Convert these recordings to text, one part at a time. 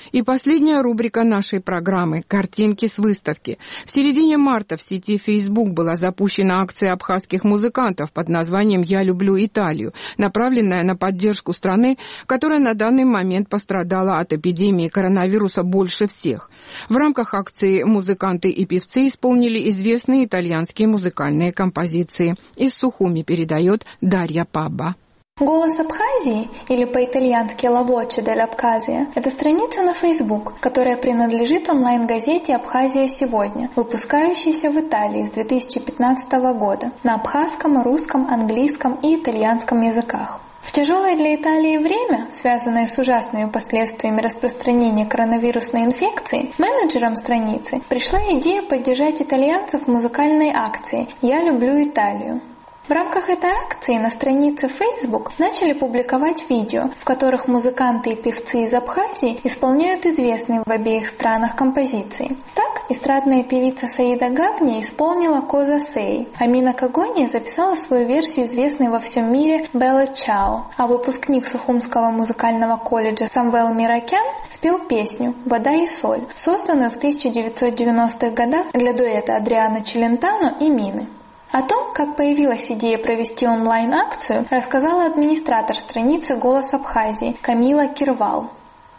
И последняя рубрика нашей программы – картинки с выставки. В середине марта в сети Facebook была запущена акция абхазских музыкантов под названием «Я люблю Италию», направленная на поддержку страны, которая на данный момент пострадала от эпидемии коронавируса больше всех. В рамках акции музыканты и певцы исполнили известные итальянские музыкальные композиции. Из Сухуми передает Дарья Пабба. «Голос Абхазии» или по-итальянски «La Voce dell'Abkhazia» — это страница на Facebook, которая принадлежит онлайн-газете «Абхазия сегодня», выпускающейся в Италии с 2015 года на абхазском, русском, английском и итальянском языках. В тяжелое для Италии время, связанное с ужасными последствиями распространения коронавирусной инфекции, менеджерам страницы пришла идея поддержать итальянцев в музыкальной акции «Я люблю Италию». В рамках этой акции на странице Facebook начали публиковать видео, в которых музыканты и певцы из Абхазии исполняют известные в обеих странах композиции. Так, эстрадная певица Саида Гавни исполнила «Коза Сей», а Мина Кагония записала свою версию известной во всем мире «Белла Чао», а выпускник Сухумского музыкального колледжа Самвел Миракян спел песню «Вода и соль», созданную в 1990-х годах для дуэта Адриано Челентано и Мины. О том, как появилась идея провести онлайн-акцию, рассказала администратор страницы «Голос Абхазии» Камила Кирвал.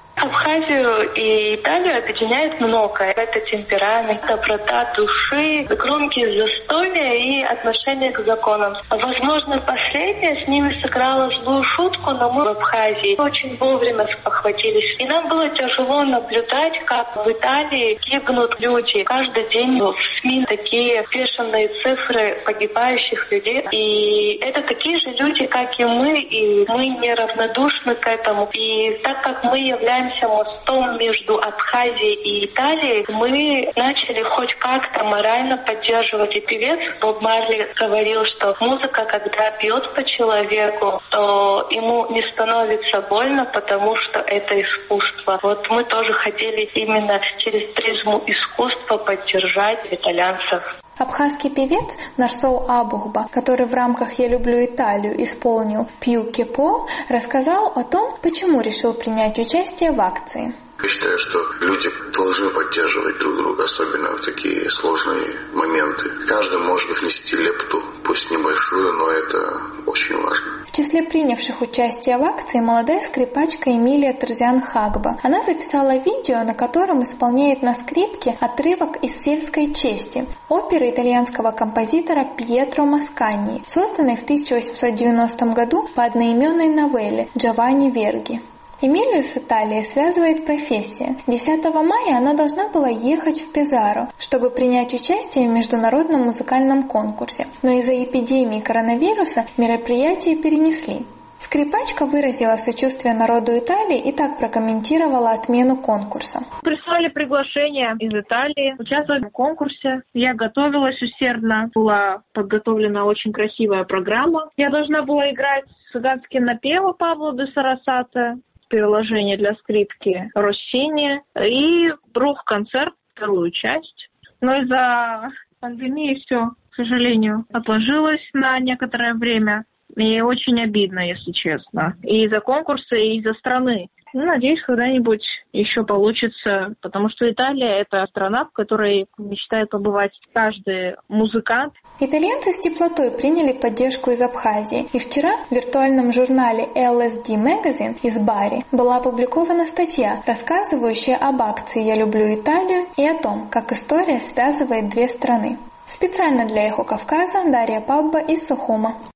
Абхазию и Италию объединяет многое. Это темперамент, доброта души, громкие застолья и отношение к законам. Возможно, последнее с ними сыграло злую шутку, но мы в Абхазии очень вовремя спохватились. И нам было тяжело наблюдать, как в Италии гибнут люди. Каждый день в СМИ такие бешеные цифры погибающих людей. И это такие же люди, как и мы не равнодушны к этому. И так как мы являемся мостом между Абхазией и Италией, мы начали хоть как-то морально поддерживать. И певец Боб Марли говорил, что музыка, когда бьет по человеку, то ему не становится больно, потому что это искусство. Вот мы тоже хотели именно через призму искусства поддержать итальянцев. Абхазский певец Нарсоу Абухба, который в рамках «Я люблю Италию» исполнил «Пью Кепо», рассказал о том, почему решил принять участие в акции. Я считаю, что люди должны поддерживать друг друга, особенно в такие сложные моменты. Каждый может внести лепту, пусть небольшую, но это очень важно. В числе принявших участие в акции молодая скрипачка Эмилия Терзиан-Хагба. Она записала видео, на котором исполняет на скрипке отрывок из «Сельской чести» оперы итальянского композитора Пьетро Масканни, созданной в 1890 году по одноименной новелле Джованни Верги. Эмилию с Италией связывает профессия. 10 мая она должна была ехать в Пезаро, чтобы принять участие в международном музыкальном конкурсе, но из-за эпидемии коронавируса мероприятие перенесли. Скрипачка выразила сочувствие народу Италии и так прокомментировала отмену конкурса. Прислали приглашение из Италии участвовать в конкурсе. Я готовилась усердно, была подготовлена очень красивая программа. Я должна была играть цыганские напевы Пабло де Сарасате, приложение для скрипки Россини и рок-концерт, вторую часть. Но из-за пандемии все, к сожалению, отложилось на некоторое время. И очень обидно, если честно. И из-за конкурса, и из-за страны. Надеюсь, когда-нибудь еще получится, потому что Италия — это страна, в которой мечтает побывать каждый музыкант. Итальянцы с теплотой приняли поддержку из Абхазии, и вчера в виртуальном журнале LSD Magazine из Бари была опубликована статья, рассказывающая об акции «Я люблю Италию» и о том, как история связывает две страны. Специально для Эхо Кавказа Дарья Пабба из Сухума.